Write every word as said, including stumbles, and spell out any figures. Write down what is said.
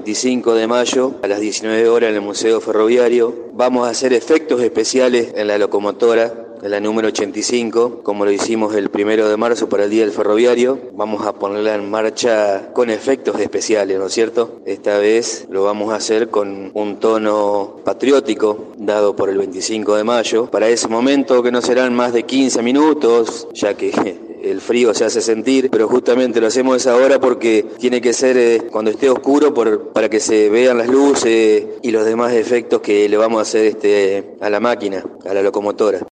veinticinco de mayo a las diecinueve horas en el Museo Ferroviario. Vamos a hacer efectos especiales en la locomotora, en la número ochenta y cinco, como lo hicimos el primero de marzo para el Día del Ferroviario. Vamos a ponerla en marcha con efectos especiales, ¿no es cierto? Esta vez lo vamos a hacer con un tono patriótico, dado por el veinticinco de mayo. Para ese momento, que no serán más de quince minutos, ya que el frío se hace sentir, pero justamente lo hacemos a esa hora porque tiene que ser eh, cuando esté oscuro por, para que se vean las luces y los demás efectos que le vamos a hacer este, a la máquina, a la locomotora.